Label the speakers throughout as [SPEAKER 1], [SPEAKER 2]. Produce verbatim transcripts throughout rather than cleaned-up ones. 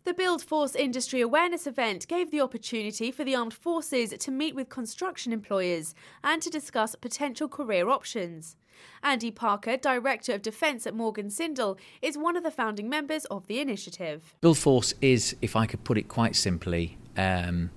[SPEAKER 1] The Build Force Industry Awareness event gave the opportunity for the armed forces to meet with construction employers and to discuss potential career options. Andy Parker, Director of Defence at Morgan Sindall, is one of the founding members of the initiative.
[SPEAKER 2] Build Force is, if I could put it quite simply, um,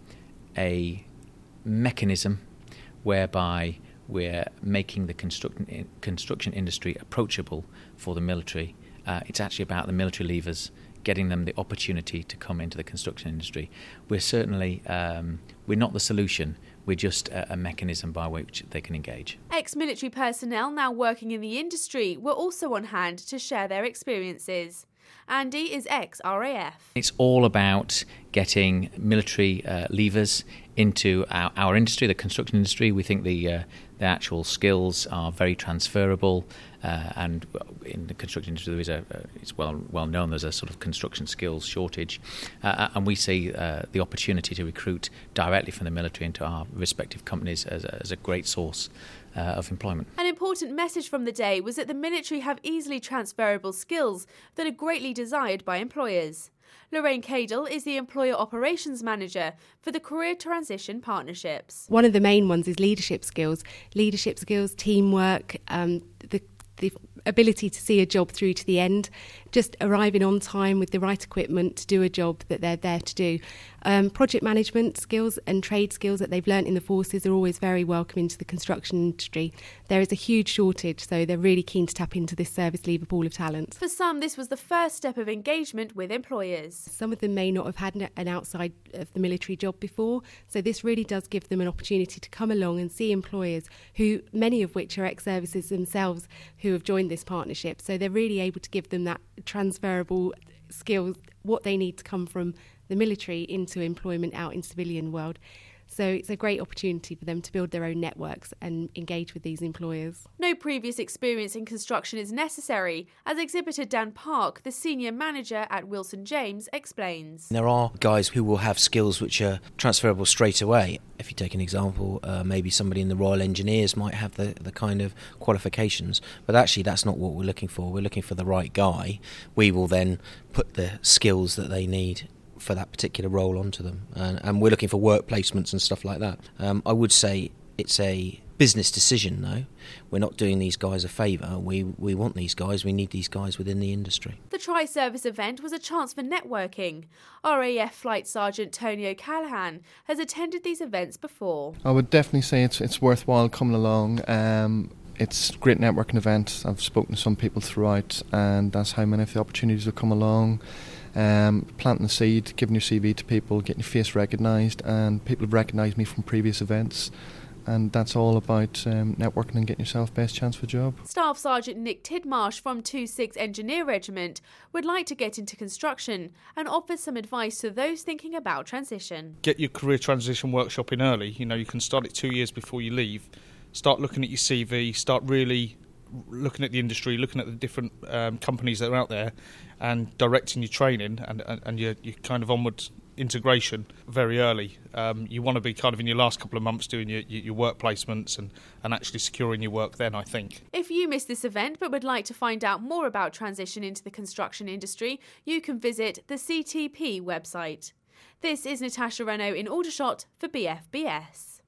[SPEAKER 2] a mechanism whereby we're making the construction construction industry approachable for the military. Uh, it's actually about the military leavers, getting them the opportunity to come into the construction industry. We're certainly, um, we're not the solution, we're just a, a mechanism by which they can engage.
[SPEAKER 1] Ex-military personnel now working in the industry were also on hand to share their experiences. Andy is ex-R A F.
[SPEAKER 2] It's all about getting military uh, leavers into our, our industry, the construction industry. We think the uh, the actual skills are very transferable, uh, and in the construction industry there is a, uh, it's well well known there's a sort of construction skills shortage, uh, and we see uh, the opportunity to recruit directly from the military into our respective companies as a, as a great source uh, of employment.
[SPEAKER 1] An important message from the day was that the military have easily transferable skills that are greatly desired by employers. Lorraine Cadle is the Employer Operations Manager for the Career Transition Partnerships.
[SPEAKER 3] One of the main ones is leadership skills. Leadership skills, teamwork, um, the, the ability to see a job through to the end, just arriving on time with the right equipment to do a job that they're there to do. Um, project management skills and trade skills that they've learnt in the forces are always very welcome into the construction industry. There is a huge shortage, so they're really keen to tap into this service leaver pool of talent.
[SPEAKER 1] For some, this was the first step of engagement with employers.
[SPEAKER 3] Some of them may not have had an outside of the military job before, so this really does give them an opportunity to come along and see employers, who many of which are ex-services themselves, who have joined this partnership. So they're really able to give them that transferable skills, what they need to come from the military into employment out in civilian world. So it's a great opportunity for them to build their own networks and engage with these employers.
[SPEAKER 1] No previous experience in construction is necessary, as exhibitor Dan Park, the senior manager at Wilson James, explains.
[SPEAKER 4] There are guys who will have skills which are transferable straight away. If you take an example, uh, maybe somebody in the Royal Engineers might have the, the kind of qualifications, but actually that's not what we're looking for. We're looking for the right guy. We will then put the skills that they need for that particular role onto them, and, and we're looking for work placements and stuff like that. Um, I would say it's a business decision though. We're not doing these guys a favour. We we want these guys, we need these guys within the industry.
[SPEAKER 1] The Tri-Service event was a chance for networking. R A F Flight Sergeant Tony O'Callaghan has attended these events before.
[SPEAKER 5] I would definitely say it's it's worthwhile coming along. Um, it's a great networking event. I've spoken to some people throughout, and that's how many of the opportunities will come along. Um, planting the seed, giving your C V to people, getting your face recognised, and people have recognised me from previous events, and that's all about um, networking and getting yourself best chance for a job.
[SPEAKER 1] Staff Sergeant Nick Tidmarsh from two six Engineer Regiment would like to get into construction and offers some advice to those thinking about transition.
[SPEAKER 6] Get your career transition workshop in early. You know, you can start it two years before you leave. Start looking at your C V, start really looking at the industry, looking at the different um, companies that are out there, and directing your training and, and, and your, your kind of onward integration very early. Um, you want to be kind of in your last couple of months doing your, your work placements and, and actually securing your work then, I think.
[SPEAKER 1] If you missed this event but would like to find out more about transition into the construction industry, you can visit the C T P website. This is Natasha Renault in Aldershot for B F B S.